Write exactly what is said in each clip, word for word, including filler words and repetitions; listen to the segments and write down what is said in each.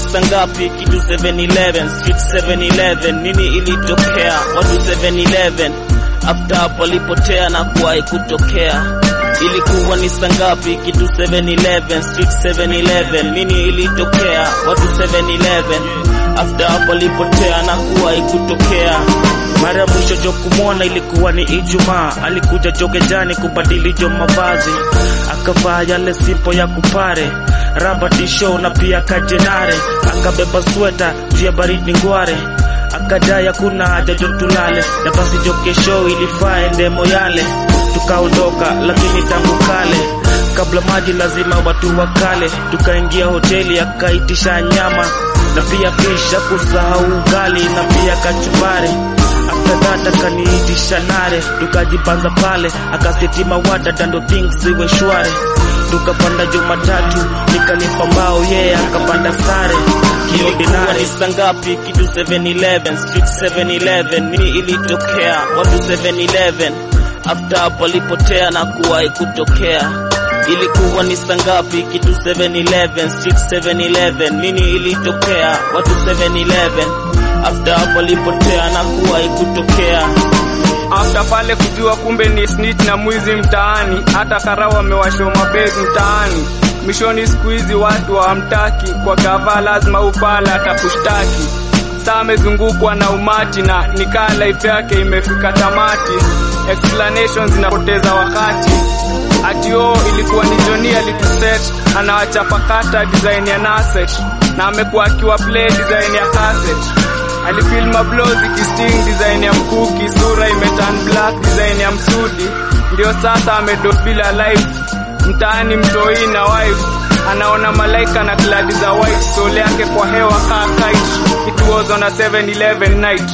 sangapi? Kitu seven eleven, street seven eleven. Nini ilitokea? Watu seven eleven after hapo walipotea na kuwahi kutokea. Ilikuwa ni sangapi? Kitu seven eleven, street seven eleven. Nini ilitokea? Watu seven eleven after hapo walipotea na kuwahi kutokea. Mara mwisho jo kumwona ilikuwa ni Ijumaa. Alikuja Jogejani kubadili jo mavazi, akavaa yale simpo ya kupare, raba tisho na pia kajenare. Akabeba sweta juu ya baridi ngware, akadai kuna haja jo tulale, na basi jo kesho ilifaa ende Moyale. Tukaondoka lakini tangu kale, kabla maji lazima watu wakale. Tukaingia hoteli akaitisha nyama na pia fisha, kusahau ugali na pia kachumbari. After that akaniitisha nare, tukajipanza pale, akasetima wada dando things ziwe shwari. Tukapanda Jumatatu, nikalipa mbao yeye yeah, akapanda sare. Ilikuwa ni sangapi? Kitu seven eleven, street seven eleven. Nini ilitokea? Watu seven eleven after hapo walipotea na kuwahi kutokea. Ilikuwa ni sangapi? Kitu seven eleven, street seven eleven. Nini ilitokea? Watu seven eleven after hapo walipotea na kuwahi kutokea. After pale kujua kumbe ni snitch na mwizi mtaani, hata karao wamewashwa mabezi mtaani. Mishoni siku hizi watu hawamtaki, kwa gava lazima upala atakushtaki. Saa amezungukwa na umati na nikaa life yake imefika tamati. Explanations zinapoteza wakati. Atio ilikuwa ni Johnny alituset, anawachapa kata design ya Nasset, na amekuwa akiwa play design ya cassette. Alifilm mablozi kisting design ya mkuki, sura imeturn black design ya msudi. Ndio sasa amedo bila life, mtaani mtoi na wife, anaona malaika na kladi za white, soul yake kwa hewa kaa kite. It was on a seven eleven night.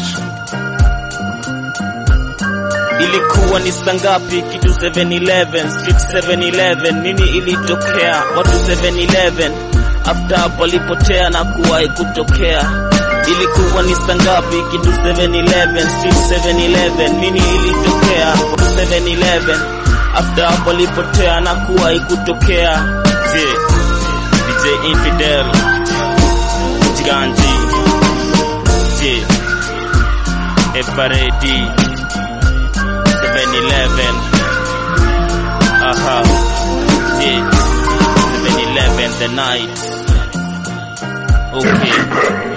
Ilikuwa ni sangapi? Kitu seven eleven, street seven eleven. Nini ilitokea? Watu seven eleven after hapo walipotea na kuwahi kutokea. Ilikuwa ni sangapi? Kitu seven eleven, street seven eleven. Nini ilitokea? Watu seven eleven after hapo walipotea na kuwahi kutokea. Yeah. D J Infidel, Jiganji, yeah, Everready, seven eleven. Aha, yeah, seven eleven the night. Okay.